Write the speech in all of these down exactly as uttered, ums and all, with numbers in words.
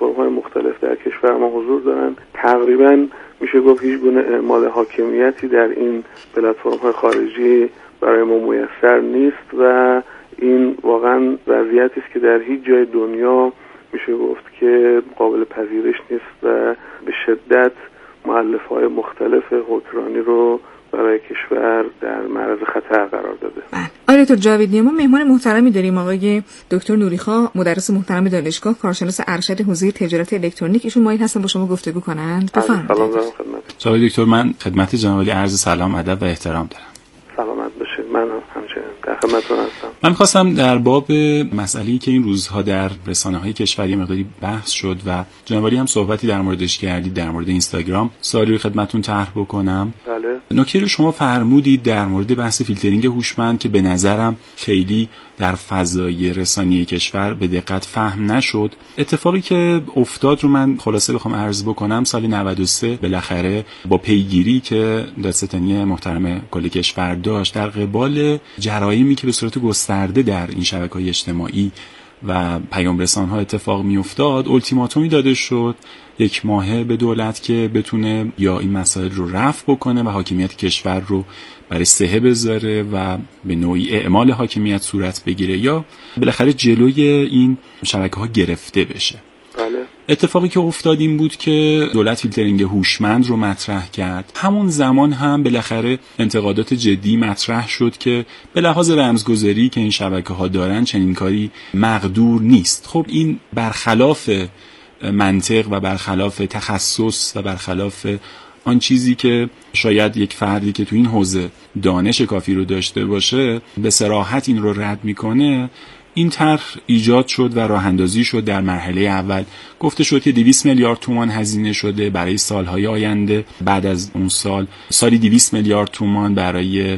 پلتفرم های مختلف در کشور ما حضور دارن. تقریبا میشه گفت هیچ گونه اعمال حاکمیتی در این پلتفرم های خارجی برای ما میسر نیست و این واقعا وضعیتی است که در هیچ جای دنیا میشه گفت که قابل پذیرش نیست و به شدت مؤلفه‌های مختلف حکمرانی رو برای کشور در معرض خطر قرار داده. آقای دکتر جاویدی، ما مهمان محترمی داریم، آقای دکتر نوریخا، مدرس محترم دانشگاه، کارشناس ارشد حوزه تجارت الکترونیک. ایشون مایل هستن با شما گفتگو کنند. بفرمایید. سلام دارم خدمت آقای دکتر. من خدمت جناب عالی عرض سلام، ادب و احترام دارم. سلامت باشید. من همچنین در خدمتتون هستم. من خواستم در باب مسئله‌ای که این روزها در رسانه‌های کشوری مقداری بحث شد و جناب عالی هم صحبتی در موردش کردید، در مورد اینستاگرام، سوالی رو خدمتتون طرح بکنم. بله. نکته رو شما فرمودید در مورد بحث فیلترینگ هوشمند که به نظرم خیلی در فضای رسانه‌ای کشور به دقت فهم نشد. اتفاقی که افتاد رو من خلاصه بخوام عرض بکنم، سال نود و سه بالاخره با پیگیری که دادستانی محترم کل کشور داشت در قبال جرایمی که به صورت گسترده در این شبکه‌های اجتماعی و پیام رسان‌ها اتفاق می‌افتاد، التیماتومی داده شد یک ماهه به دولت که بتونه یا این مسائل رو رفع بکنه و حاکمیت کشور رو برای سهه بذاره و به نوعی اعمال حاکمیت صورت بگیره یا بالاخره جلوی این شبکه‌ها گرفته بشه. بله. اتفاقی که افتاد این بود که دولت فیلترینگ هوشمند رو مطرح کرد. همون زمان هم بالاخره انتقادات جدی مطرح شد که به لحاظ رمزگذاری که این شبکه‌ها دارن چنین کاری مقدور نیست. خب این برخلاف منطق و برخلاف تخصص و برخلاف آن چیزی که شاید یک فردی که تو این حوزه دانش کافی رو داشته باشه به صراحت این رو رد میکنه. این طرح ایجاد شد و راه اندازی شد. در مرحله اول گفته شد که دویست میلیارد تومان هزینه شده برای سالهای آینده. بعد از اون سال سالی دویست میلیارد تومان برای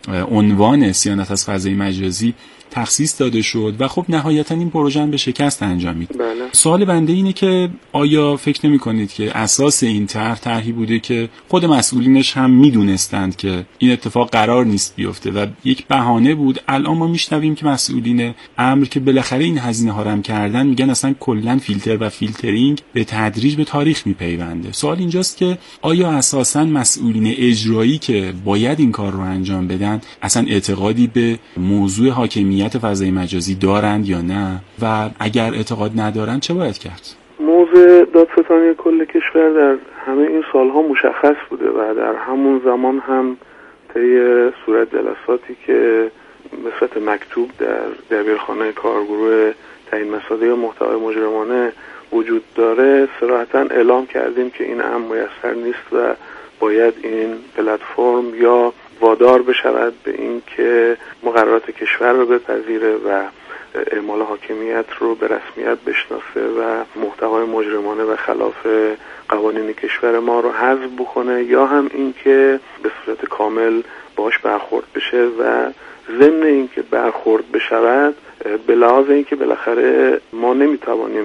عنوان صیانت از فضای مجازی تخصیص داده شد و خب نهایتا این پروژه به شکست انجامید. بله. سوال بنده اینه که آیا فکر نمی کنید که اساس این طرح طرحی بوده که خود مسئولینش هم میدونستند که این اتفاق قرار نیست بیفته و یک بهانه بود؟ الان ما میشنویم که مسئولین امر که بالاخره این هزینه ها رم کردن میگن اصلا کلا فیلتر و فیلترینگ به تدریج به تاریخ میپیونده. سوال اینجاست که آیا اساسا مسئولین اجرایی که باید این کار رو انجام بدن اصلا اعتقادی به موضوع حاکمیت فضای مجازی دارند یا نه و اگر اعتقاد ندارند چه باید کرد؟ موضوع دادستانی کل کشور در همه این سالها مشخص بوده و در همون زمان هم طی صورت جلساتی که به صورت مکتوب در دبیرخانه کارگروه تعیین مصادیق محتوای مجرمانه وجود داره صراحتاً اعلام کردیم که این امر میسر نیست و باید این پلتفرم یا وادار بشود به این که مقررات کشور رو بپذیره و اعمال حاکمیت رو به رسمیت بشناسه و محتوای مجرمانه و خلاف قوانین کشور ما رو حذف بکنه یا هم این که به صورت کامل باش برخورد بشه و ضمن این که برخورد بشود به لحاظ این که بالاخره ما نمیتوانیم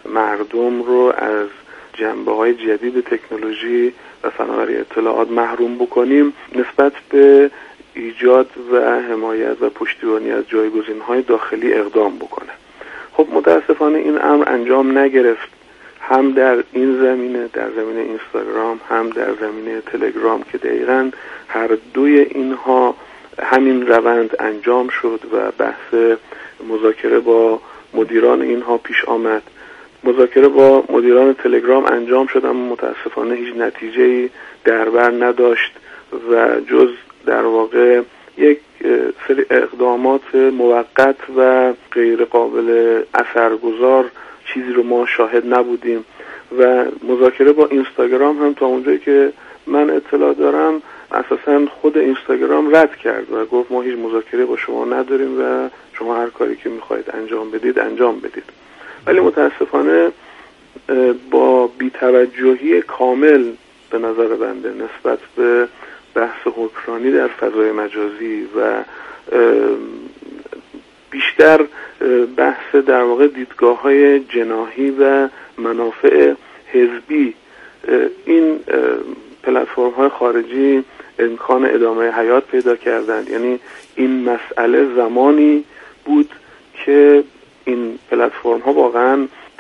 مردم رو از جنبه‌های جدید تکنولوژی و فناوری اطلاعات محروم بکنیم، نسبت به ایجاد و حمایت و پشتیبانی از جایگزین‌های داخلی اقدام بکنه. خب متاسفانه این امر انجام نگرفت، هم در این زمینه، در زمینه اینستاگرام، هم در زمینه تلگرام که دقیقاً هر دوی اینها همین روند انجام شد و بحث مذاکره با مدیران اینها پیش آمد. مذاکره با مدیران تلگرام انجام شد اما متاسفانه هیچ نتیجه‌ای در بر نداشت و جز در واقع یک سری اقدامات موقت و غیر قابل اثرگذار چیزی رو ما شاهد نبودیم و مذاکره با اینستاگرام هم تا اونجایی که من اطلاع دارم اساساً خود اینستاگرام رد کرد و گفت ما هیچ مذاکره با شما نداریم و شما هر کاری که میخواید انجام بدید انجام بدید. ولی متاسفانه با بی‌توجهی کامل به نظر بنده نسبت به بحث حکمرانی در فضای مجازی و بیشتر بحث در واقع دیدگاه‌های جناحی و منافع حزبی این پلتفرم‌های خارجی امکان ادامه حیات پیدا کردند. یعنی این مسئله زمانی بود که این پلتفرم ها واقعا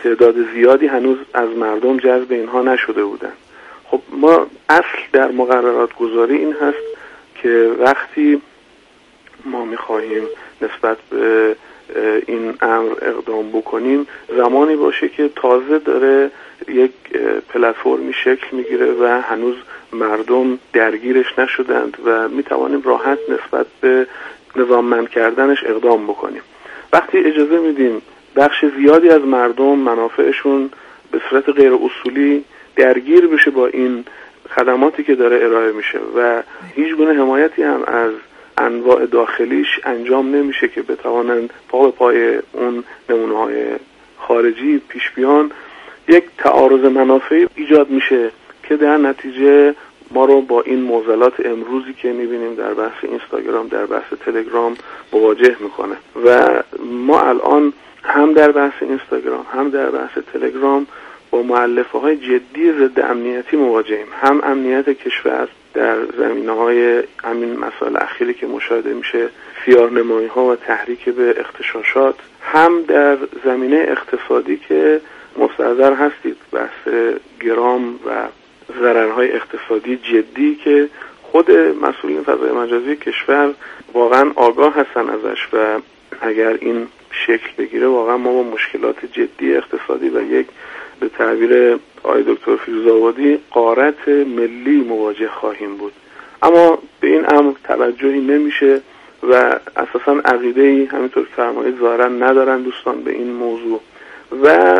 تعداد زیادی هنوز از مردم جذب اینها نشده بودن. خب ما اصل در مقررات گذاری این هست که وقتی ما میخواهیم نسبت به این امر اقدام بکنیم زمانی باشه که تازه داره یک پلتفرمی شکل میگیره و هنوز مردم درگیرش نشدند و میتوانیم راحت نسبت به نظاممند کردنش اقدام بکنیم. وقتی اجازه میدیم بخش زیادی از مردم منافعشون به صورت غیر اصولی درگیر بشه با این خدماتی که داره ارائه میشه و هیچ گونه حمایتی هم از انواع داخلیش انجام نمیشه که بتوانند پا به پای اون نمونه‌های خارجی پیش بیان، یک تعارض منافعی ایجاد میشه که در نتیجه ما رو با این معضلات امروزی که میبینیم در بحث اینستاگرام، در بحث تلگرام مواجه میکنه و ما الان هم در بحث اینستاگرام هم در بحث تلگرام با مؤلفه های جدی ضد امنیتی مواجهیم. هم امنیت کشور در زمینه‌های همین مسائل اخیری که مشاهده میشه، خیارنمایی‌ها و تحریک به اغتشاشات، هم در زمینه اقتصادی که مستحضر هستید بحث گرام و ضررهای اقتصادی جدی که خود مسئولین فضای مجازی کشور واقعا آگاه هستن ازش و اگر این شکل بگیره واقعا ما با مشکلات جدی اقتصادی و یک به تعبیر آقای دکتر فیروزآبادی غارت ملی مواجه خواهیم بود. اما به این امر توجهی نمیشه و اساساً عقیده‌ای همینطور که فرمایید ظاهراً ندارن دوستان به این موضوع و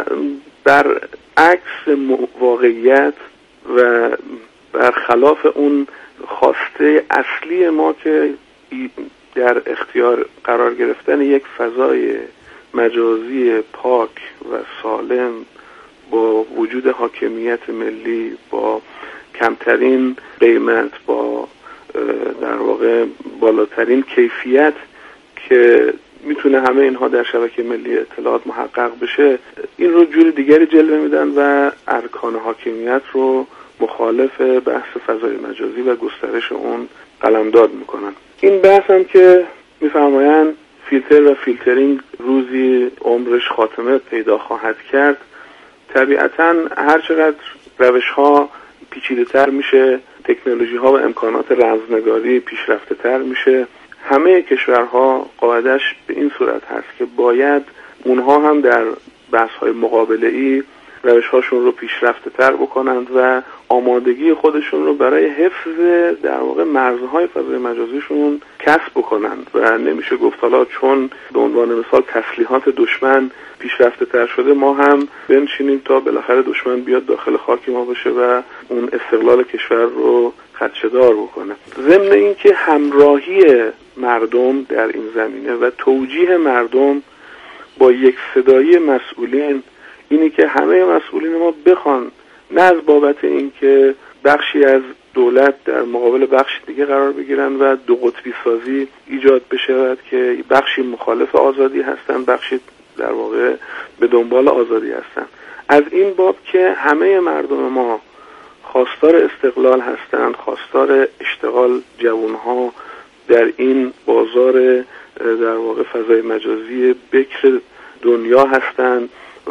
برعکس واقعیت و برخلاف اون خواسته اصلی ما که در اختیار قرار گرفتن یک فضای مجازی پاک و سالم با وجود حاکمیت ملی، با کمترین قیمت، با در واقع بالاترین کیفیت که میتونه همه اینها در شبکه ملی اطلاعات محقق بشه، این رو جور دیگری جلوه میدن و ارکان حاکمیت رو مخالف بحث فضای مجازی و گسترش اون قلمداد میکنن. این بحث هم که میفرمایند فیلتر و فیلترینگ روزی عمرش خاتمه پیدا خواهد کرد، طبیعتاً هر چقدر روش ها پیچیده تر میشه، تکنولوژی ها و امکانات رمزنگاری پیشرفته تر میشه، همه کشورها قاعدش به این صورت هست که باید اونها هم در بحث های مقابله ای روش هاشون رو پیشرفته تر بکنند و آمادگی خودشون رو برای حفظ در واقع مرزهای فضای مجازیشون کسب بکنند و نمیشه گفت حالا چون به عنوان مثال تسلیحات دشمن پیشرفته تر شده ما هم بنشینیم تا بالاخره دشمن بیاد داخل خاک ما بشه و اون استقلال کشور رو خدشه‌دار بکنه. ضمن این که همراهی مردم در این زمینه و توجیه مردم با یک صدایی مسئولین اینی که همه مسئولین ما بخوان نه از بابت این که بخشی از دولت در مقابل بخش دیگه قرار بگیرن و دو قطبی سازی ایجاد بشه که بخشی مخالف آزادی هستن، بخشی در واقع به دنبال آزادی هستن. از این باب که همه مردم ما خواستار استقلال هستند، خواستار اشتغال جوانها در این بازار در واقع فضای مجازی بکر دنیا هستند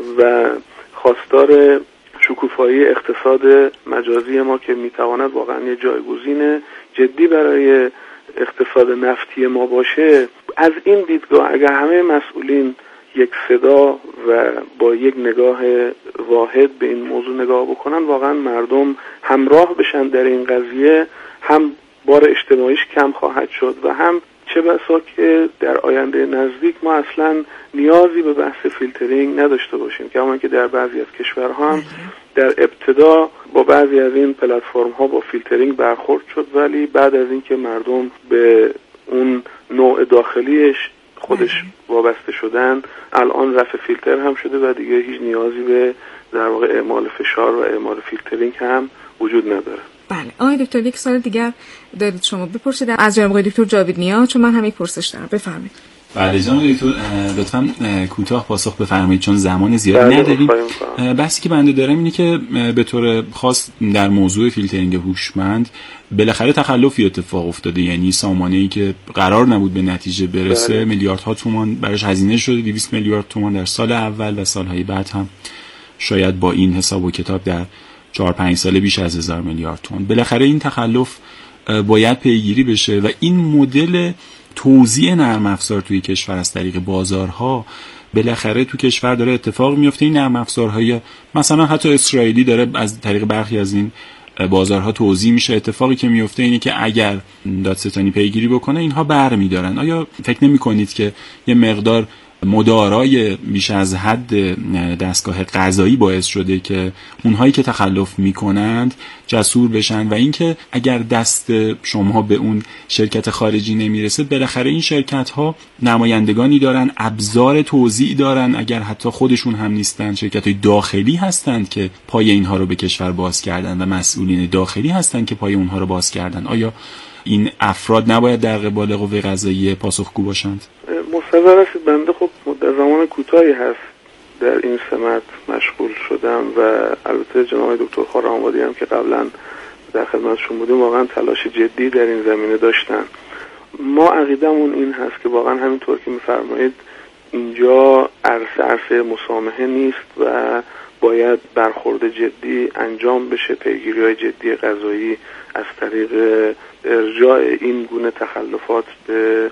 و خواستار شکوفایی اقتصاد مجازی ما که میتواند واقعا یه جایگزین جدی برای اقتصاد نفتی ما باشه، از این دیدگاه اگر همه مسئولین یک صدا و با یک نگاه واحد به این موضوع نگاه بکنن، واقعا مردم همراه بشن در این قضیه، هم بار اجتماعیش کم خواهد شد و هم چه بسا که در آینده نزدیک ما اصلا نیازی به بحث فیلترینگ نداشته باشیم که همون که در بعضی از کشورها هم در ابتدا با بعضی از این پلتفرم ها با فیلترینگ برخورد شد، ولی بعد از اینکه مردم به اون نوع داخلیش خودش وابسته شدن الان رفع فیلتر هم شده و دیگه هیچ نیازی به در واقع اعمال فشار و اعمال فیلترینگ هم وجود نداره. بله آقای دکتر، یک سال دیگر دارید شما بپرسید از جناب آقای دکتر جاوید نیا، چون من هم یک پرسش دارم. بفرمایید. بله جناب دکتر لطفاً کوتاه پاسخ بفرمایید چون زمان زیادی نداریم. بحثی که بنده دارم اینه که به طور خاص در موضوع فیلترینگ هوشمند بالاخره تخلفی اتفاق افتاده، یعنی سامانه‌ای که قرار نبود به نتیجه برسه میلیاردها تومان براش هزینه شده، دویست میلیارد تومان در سال اول و سالهای بعد هم شاید با این حساب و کتاب در چهار پنج ساله بیش از هزار میلیارد تن. بالاخره این تخلف باید پیگیری بشه و این مدل توزیع نرم افزار توی کشور از طریق بازارها بالاخره تو کشور داره اتفاق میفته. این نرم افزارهای مثلا حتی اسرائیلی داره از طریق برخی از این بازارها توزیع میشه. اتفاقی که میفته اینه که اگر دادستانی پیگیری بکنه اینها برمیدارن. آیا فکر نمی کنید که یه مقدار مدارای بیش از حد دستگاه قضایی باعث شده که اونهایی که تخلف میکنند جسور بشن و اینکه اگر دست شما به اون شرکت خارجی نمیرسه بالاخره این شرکت ها نمایندگانی دارن، ابزار توزیع دارن، اگر حتی خودشون هم نیستن شرکت های داخلی هستند که پای اینها رو به کشور باز کردن و مسئولین داخلی هستند که پای اونها رو باز کردن. آیا این افراد نباید در قبال قوه قضاییه پاسخگو باشند؟ مستظر هستید بنده خب در زمان کوتاهی هست در این سمت مشغول شدم و البته جناب دکتر خورم‌آبادی هم که قبلا در خدمتشون بودیم واقعا تلاش جدی در این زمینه داشتن. ما عقیدمون این هست که واقعا همینطور که میفرمایید اینجا عرصه عرصه مسامحه نیست و باید برخورد جدی انجام بشه، پیگیری‌های جدی قضایی از طریق ارجاع این گونه تخلفات به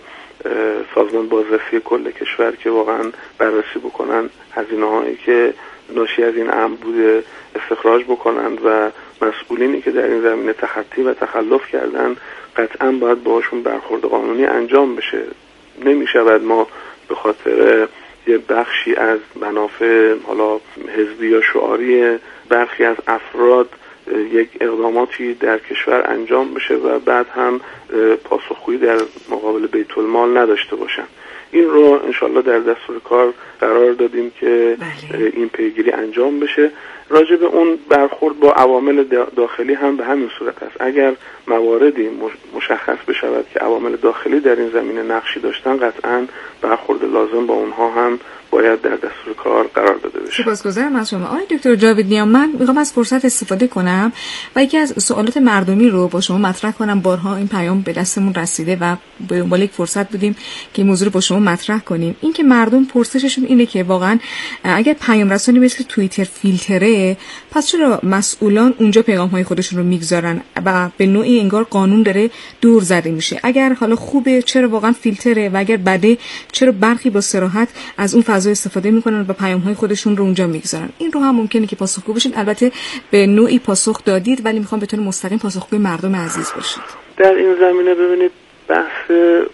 سازمان بازرسی کل کشور که واقعا بررسی بکنن هزینه‌هایی که ناشی از این امر بوده استخراج بکنن و مسئولینی که در این زمینه تخطی و تخلف کردن قطعا باید باهاشون برخورد قانونی انجام بشه. نمی‌شود ما به خاطر یه بخشی از منافع حالا حزبی یا شعاری برخی از افراد یک اقداماتی در کشور انجام بشه و بعد هم پاسخگویی در مقابل بیت المال نداشته باشن. این رو انشالله در دستور کار قرار دادیم که بله. این پیگیری انجام بشه. راجع به اون برخورد با عوامل داخلی هم به همین صورت است. اگر مواردی مشخص بشود که عوامل داخلی در این زمینه نقشی داشتن قطعاً برخورد لازم با اونها هم باید در دستور کار قرار داده بشه. سپاسگزارم از شما آقای دکتر جاوید نیام. من میخوام از فرصت استفاده کنم و یکی از سوالات مردمی رو با شما مطرح کنم. بارها این پیام به دستمون رسیده و به دنبال یک فرصت بودیم که این موضوع رو با شما مطرح کنیم. این که مردم پرسششون اینه که واقعا اگر پیام رسانی مثل توییتر فیلتره، پس چرا مسئولان اونجا پیغام‌های خودشون رو میگذارن و به نوعی انگار قانون داره دور زده میشه؟ اگر حالا خوبه چرا واقعا فیلتره و اگر بده چرا برخی با صراحت از اون فضا استفاده میکنن و پیام‌های خودشون رو اونجا میگذارن؟ این رو هم ممکنه که پاسخگو بشین. البته به نوعی پاسخ دادید ولی میخوام به طور مستقیم پاسخگوی مردم عزیز باشید. در این زمینه ببینید بحث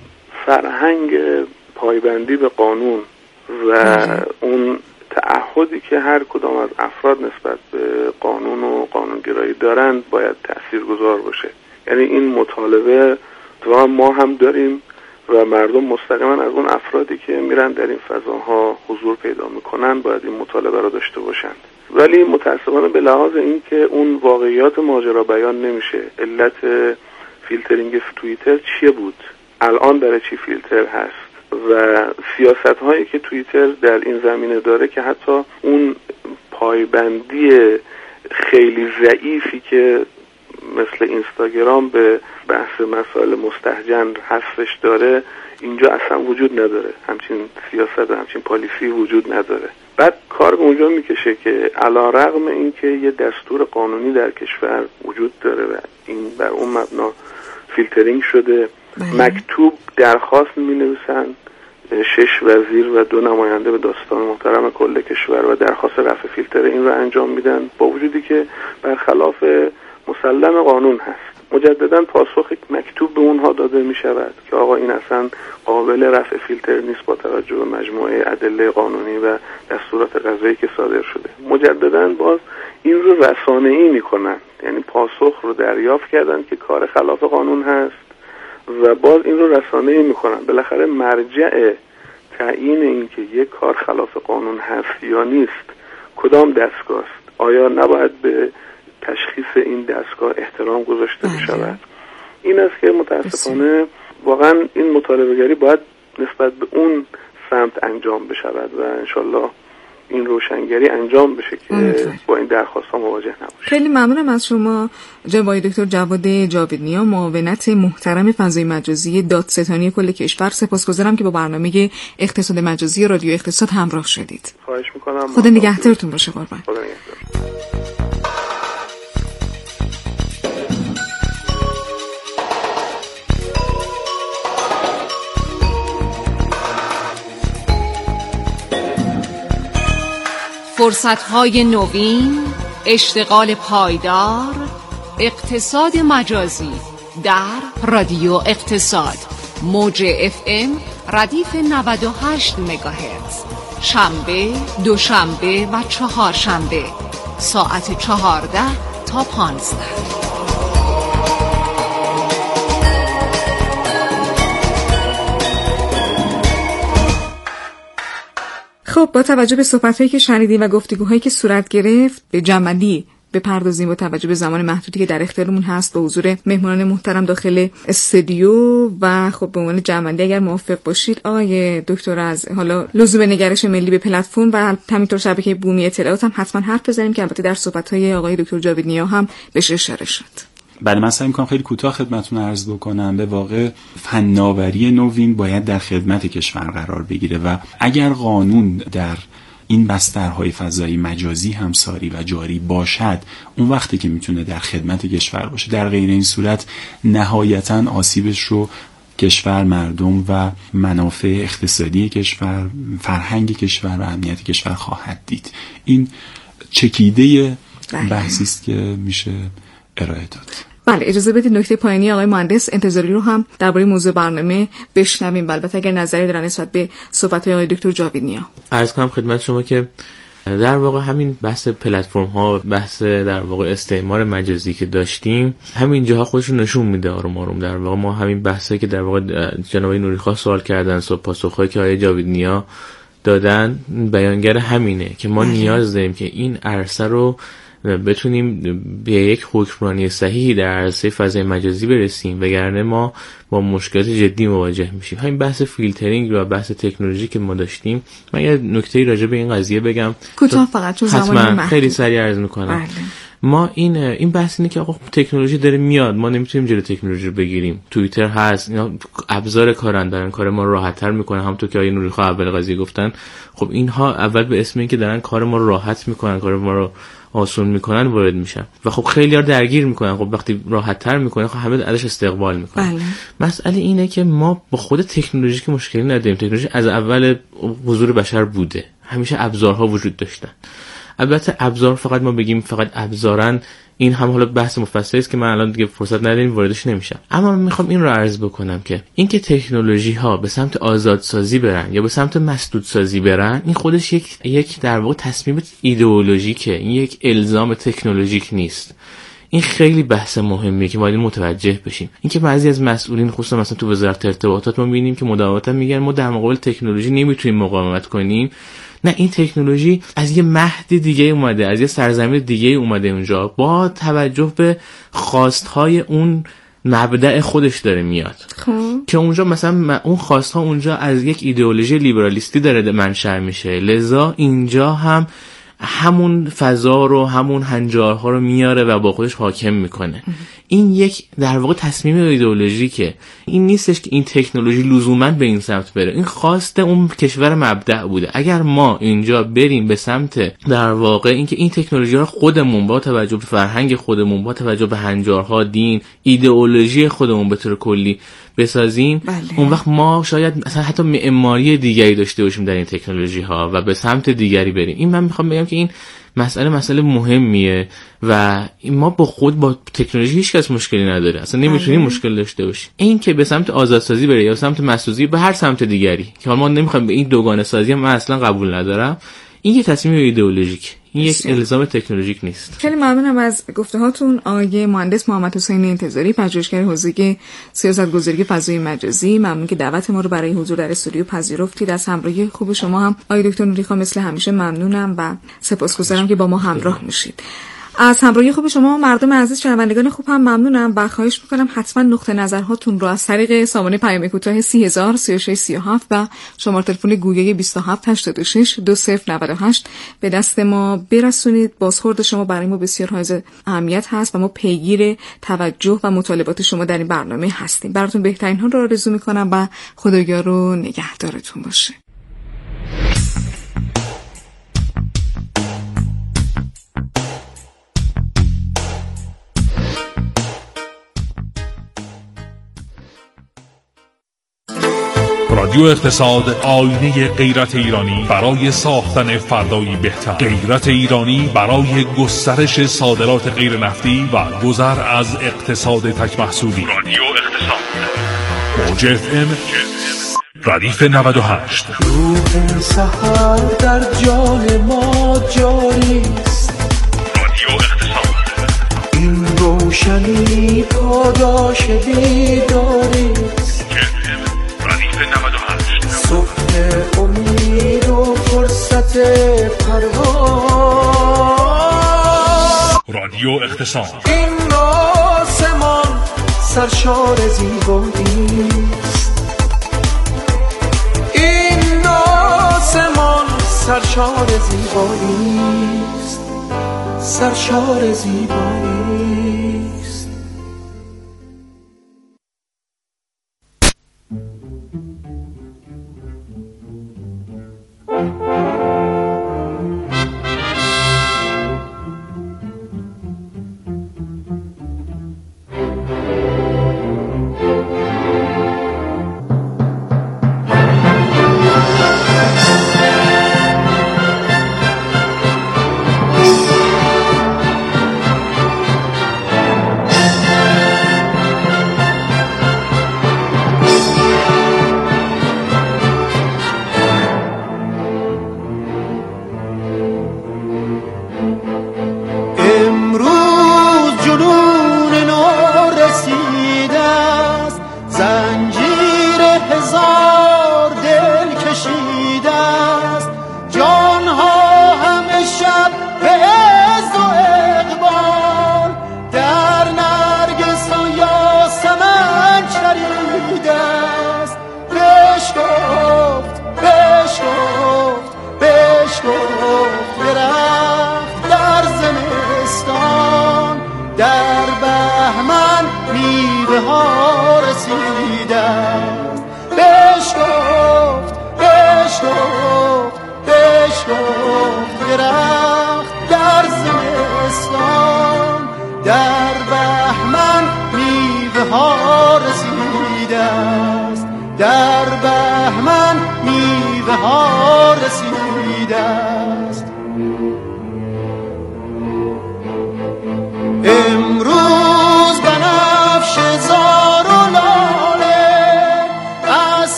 فرهنگ پایبندی به قانون و مجد. اون تعهدی که هر کدام از افراد نسبت به قانون و قانونگرایی دارن باید تاثیرگذار باشه. یعنی این مطالبه تو ما هم داریم و مردم مستقیما از اون افرادی که میرن در این فضاها حضور پیدا میکنن باید این مطالبه رو داشته باشند. ولی متاسفانه به لحاظ این که اون واقعیات ماجرا بیان نمیشه. علت فیلترینگ توییتر چیه بود؟ الان برای چی فیلتر هست؟ و سیاست هایی که توییتر در این زمینه داره که حتی اون پایبندی خیلی ضعیفی که مثل اینستاگرام به بحث مسائل مستهجن حذفش داره اینجا اصلا وجود نداره. همچین سیاست و همچین پالیسی وجود نداره. بعد کار به اونجا میکشه که علی رغم این که یه دستور قانونی در کشور وجود داره و این بر اون مبنا فیلترینگ شده، مکتوب درخواست می‌نویسن شش وزیر و دو نماینده به داستان محترم کل کشور و درخواست رفع فیلتر این رو انجام میدن با وجودی که برخلاف مسلم قانون هست. مجددا پاسخ مکتوب به اونها داده می شود که آقا این اصلا قابل رفع فیلتر نیست با توجه به مجموعه ادله قانونی و دستورات قضایی که صادر شده. مجددا باز این رو رسانه‌ای میکنن، یعنی پاسخ رو دریافت کردن که کار خلاف قانون هست و باز این رو رسانه‌ای میکنن. بالاخره مرجع تعیین این که یک کار خلاف قانون هست یا نیست کدام دستگاه است؟ آیا نباید به تشخیص این دستگاه احترام گذاشته بشود؟ این است که متاسفانه واقعا این مطالبه‌گری باید نسبت به اون سمت انجام بشود و انشالله این روشنگری انجام بشه که با این درخواست ها مواجه نباشیم. خیلی ممنونم از شما جناب دکتر جواد جاویدنیا، معاونت محترم فضای مجازی دادستانی کل کشور. سپاسگزارم که با برنامه اقتصاد مجازی رادیو اقتصاد همراه شدید. خواهش میکنم. خدا نگهدارتون باشه. قربان. خدا نگهدار. فرصت‌های نوین، اشتغال پایدار، اقتصاد مجازی در رادیو اقتصاد، موج اف ام ردیف نود و هشت مگاهرتز، شنبه، دوشنبه و چهارشنبه ساعت چهارده تا پانزده. خب با توجه به صحبت‌هایی که شنیدیم و گفتگوهایی که صورت گرفت به جمع‌بندی بپردازیم با توجه به زمان محدودی که در اختیارمون هست با حضور مهمانان محترم داخل استودیو. و خب به عنوان جمع‌بندی اگر موافق باشید آقای دکتر از حالا لزوم نگرش ملی به پلتفرم و همینطور شبکه بومی اطلاعات هم حتما حرف بزنیم که البته در صحبت‌های آقای دکتر جاویدنیا هم بهش اشاره شد. بله، من سعی می‌کنم خیلی کوتاه خدمتتون عرض بکنم. به واقع فناوری نوین باید در خدمت کشور قرار بگیره و اگر قانون در این بسترهای فضایی مجازی همساری و جاری باشد، اون وقتی که میتونه در خدمت کشور باشه. در غیر این صورت نهایتاً آسیبش رو کشور، مردم و منافع اقتصادی کشور، فرهنگ کشور و امنیت کشور خواهد دید. این چکیده بحثی است که میشه ارائه داد. بله، اجازه بدید نکته پایانی آقای مهندس انتظاری رو هم درباره موضوع برنامه بشنویم. البته اگر نظری دارن نسبت به صحبت‌های آقای دکتر جاویدنیا. عرض کنم خدمت شما که در واقع همین بحث پلتفرم ها، بحث در واقع استعمار مجازی که داشتیم، همین جاها خودش نشون میده آروم آروم. در واقع ما همین بحثی که در واقع جناب نوریخواه سوال کردن، صبح پاسخایی که آقای جاویدنیا دادن بیانگر همینه که ما نیاز داریم که این عرصه رو بتونیم به یک حکمرانی صحیحی در عرصه فضای مجازی برسیم، وگرنه ما با مشکلات جدی مواجه میشیم. همین بحث فیلترینگ و بحث تکنولوژی که ما داشتیم، من یه نکته‌ای راجع به این قضیه بگم کوتاه فقط چون زمان خیلی سریع عرض میکنم. بله. ما این این بحث اینه که آقا تکنولوژی داره میاد، ما نمیتونیم جلوی تکنولوژی رو بگیریم. توییتر هست، اینا ابزار کارن، دارن کار ما رو راحت‌تر میکنن. همونطور که آقای نوریخواه اول قضیه گفتن، خب اینها اول به اسم این که دارن کار ما رو راحت میکنن، کار ما رو آسون میکنن وارد میشن و خب خیلی ها درگیر میکنن. خب وقتی راحت تر میکنن، خب همه ازش استقبال میکنن. بله. مسئله اینه که ما با خود تکنولوژی که مشکلی نداریم. تکنولوژی از اول حضور بشر بوده، همیشه ابزارها وجود داشتن. البته ابزار فقط ما بگیم فقط ابزارن، این هم حالا بحث مفصلی است که من الان دیگه فرصت نداریم واردش نمیشم. اما من میخوام این رو عرض بکنم که اینکه تکنولوژی ها به سمت آزادسازی برن یا به سمت مسدودسازی برن، این خودش یک یک در واقع تصمیم ایدئولوژیکه، این یک الزام تکنولوژیک نیست. این خیلی بحث مهمیه که باید متوجه بشیم. اینکه بعضی از مسئولین خصوصا مثلا تو وزارت ارتباطات ما می‌بینیم که مداوماً میگن ما در مقابل تکنولوژی نمیتونیم مقاومت کنیم. نه، این تکنولوژی از یه مهد دیگه اومده، از یه سرزمین دیگه اومده اونجا، با توجه به خواستهای اون مبدأ خودش داره میاد. خب که اونجا مثلا اون خواستها اونجا از یک ایدئولوژی لیبرالیستی داره منشأ میشه، لذا اینجا هم همون فضا رو، همون هنجارها رو میاره و با خودش حاکم میکنه. این یک در واقع تصمیم ایدئولوژیکه. این نیستش که این تکنولوژی لزوما به این سمت بره، این خواست اون کشور مبدأ بوده. اگر ما اینجا بریم به سمت در واقع اینکه این تکنولوژی رو خودمون با توجه به فرهنگ خودمون، با توجه به هنجارها، دین، ایدئولوژی خودمون به طور کلی بسازیم، بله. اون وقت ما شاید مثلا حتی معماری دیگری داشته باشیم در این تکنولوژی ها و به سمت دیگری بریم. این من میخوام بگم که این مسئله مسئله مهمیه و ما با خود با تکنولوژی هیچ کس مشکلی نداره، اصلا نمیتونیم مشکل داشته باشیم. این که به سمت آزادسازی بره یا سمت مسدودی، به هر سمت دیگری که حالا ما نمیخوایم به این دوگانه سازی، من اصلا قبول ندارم. این یه تصمیم ایدئولوژیک، این یک الزام تکنولوژیک نیست. خیلی ممنونم از گفته هاتون آقای مهندس محمد حسین انتظاری، پژوهشگر حوزه سیاست‌گذاری فضای مجازی. ممنون که دعوت ما رو برای حضور در استودیو پذیرفتید. از همراهی خوب شما هم آقای دکتر نوریخواه مثل همیشه ممنونم و سپاسگزارم که با ما همراه میشید. از همراهی خوب شما مردم عزیز، شنوندگان خوب هم ممنونم و خواهش میکنم حتما نقطه نظرهاتون رو از طریق سامانه پیام کوتاه سی هزار سی و شش سی و هفت و شماره تلفن گوگل بیست و هفت هشتاد و شش دو صفر نود و هشت به دست ما برسونید. بازخورد شما برای ما بسیار حائز اهمیت هست و ما پیگیر توجه و مطالبات شما در این برنامه هستیم. براتون بهترین ها رو آرزو میکنم و خدایا رو نگهدارتون باشه. رادیو اقتصاد، آینه غیرت ایرانی برای ساختن فردایی بهتر. غیرت ایرانی برای گسترش صادرات غیر نفتی و گذر از اقتصاد تک محصولی. رادیو اقتصاد، موج اف ام ردیف نود و هشت. روح سحر در جان ما جاری است. رادیو اقتصاد، این روشنی پاداش بیداری است. صبح امید و فرصت پرواز. رادیو اقتصاد، این آسمان سرشار زیبایی است. این آسمان سرشار زیبایی است. سرشار زیبایی است.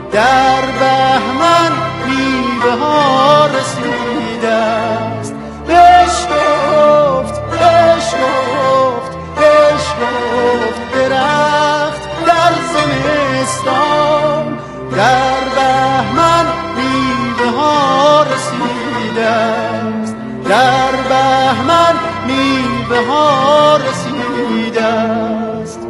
در بهمن میوه ها رسیده است. بشکفت بشکفت بشکفت درخت در زمستان، در بهمن میوه ها رسیده است. در بهمن میوه ها رسیده است.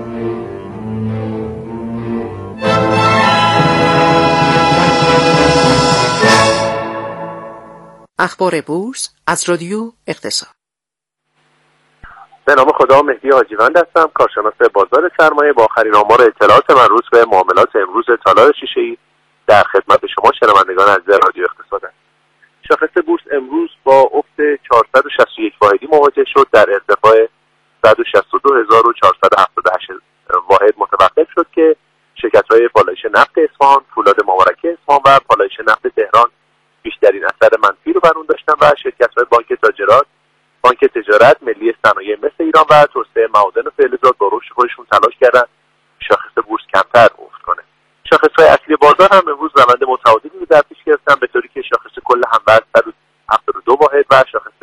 اخبار بورس از رادیو اقتصاد. به نام خدا، مهدی حاجیوند هستم، کارشناس بازار سرمایه. با آخرین آمار اطلاعات مربوط به معاملات امروز طلای شیشه‌ای در خدمت شما شنوندگان عزیز رادیو اقتصاد است. شاخص بورس امروز با افت چهارصد و شصت و یک واحدی مواجه شد. در ارتفاع صد و شصت و دو هزار و چهارصد و هفتاد و هشت واحد متوقف شد که شرکت‌های پالایش نفت اصفهان، فولاد مبارکه اصفهان و پالایش نفت تهران بیشترین اثر منفی رو بر اون داشتن و شرکت‌های بانک تاجرات، بانک تجارت، ملی صنایع مثل ایران و توسعه معادن و فلزات با رشد خودشون تلاش کردن شاخص بورس کمتر افت کنه. شاخص‌های اصلی بازار هم امروز روند متعادلی رو در پیش گرفتن، به طوری که شاخص کل هموزن صد و هفتاد و دو واحد و شاخص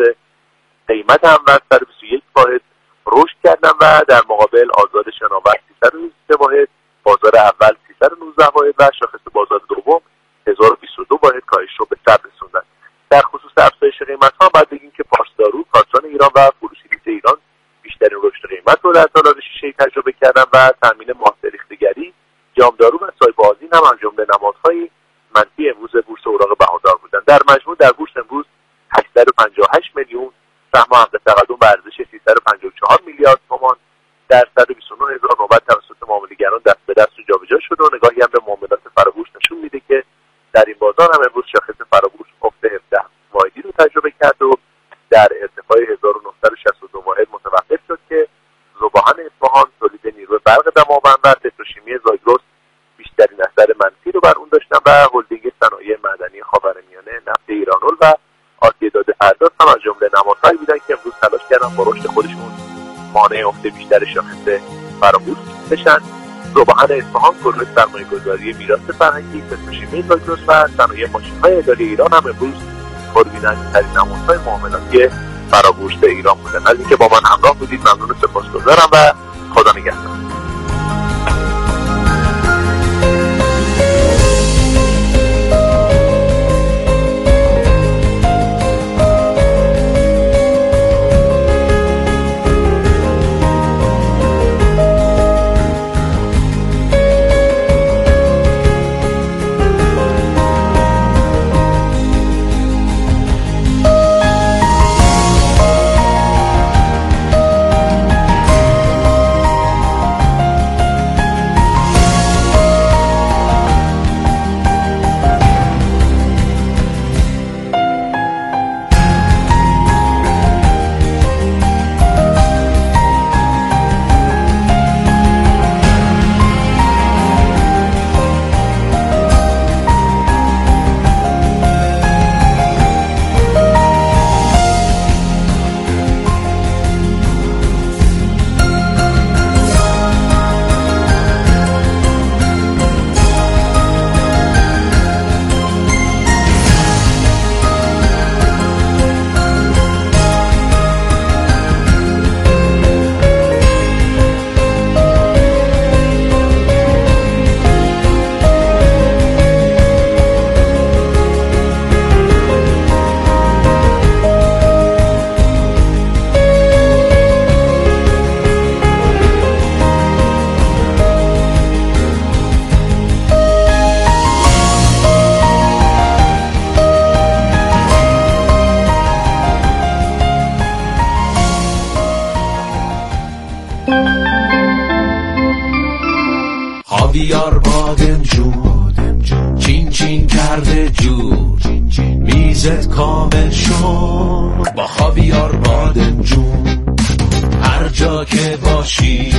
قیمت هموزن صد و بیست و یک واحد رشد کردن و در مقابل آزاد شناور سیصد و سه واحد، بازار اول سیصد و نوزده واحد و شاخص بازار دوم هزار و بیست و دو واحد کاهش رو به ثبت رسوندن. در خصوص افزایش قیمت‌ها باید بگیم که پاسدارو، کارتون ایران و فروش بلیط ایران بیشترین رشد قیمت رو در سال‌های شیشه‌ای تجربه کردن و تامین ماه‌ریختگری، جامدارو و سایب آذین هم از جمله نمادهای منفی امروز بورس اوراق بهادار بودند. در مجموع در بورس امروز هشتصد و پنجاه و هشت میلیون سهم حق تقدم به ارزش سیصد و پنجاه و چهار میلیارد تومان در صد و بیست و نه هزار نوبت توسط معامله‌گران دست به دست جابجا شد و نگاهی هم به معاملات فرابورس نشون میده که در این بازار هم امروز شاخص فرابورس افت هفده واحدی رو تجربه کرد و در ارتفاع هزار و نهصد و شصت و دو واحد متوقف شد که ذوباهن اصفهان، تولید نیروی برق دماوند و پتروشیمی زاگرس بیشترین اثر منفی رو بر اون داشتن و هلدینگ صنایع معدنی خاورمیانه، نفت ایرانول و آسیای داده پرداز هم از جمله نمادهایی بودن که امروز تلاش کردن با رشد خودشون مانع افت بیشتر شاخص فرابورس بشن. ذوباهن اصفهان، گروه سرمایه‌گذاری میراث فرهنگی، پتروشیمی زاگرس و صنایع ماشین‌های اداری ایران هم امروز پربیننده‌ترین نمادهای معاملاتی فرابورس ایران بودن. از اینکه با من همراه بودید ممنون و سپاسگزارم و خدا نگهدار. بیار بادم جون چین چین کرده جور میزت کامل شد با خاویار بادم جون هر جا که باشی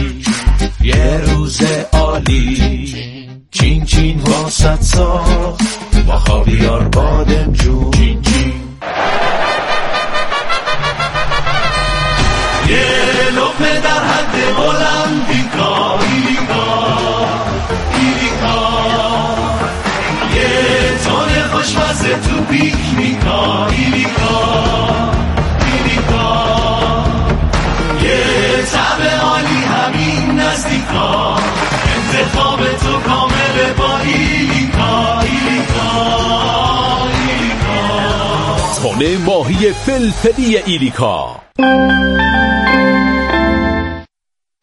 یه روز عالی چین چین واسط ساخت با خاویار بادم جون چین چین یه لقمه در حد هلندیکا ایریکا ایریکا ماهی فلفلی ایریکا.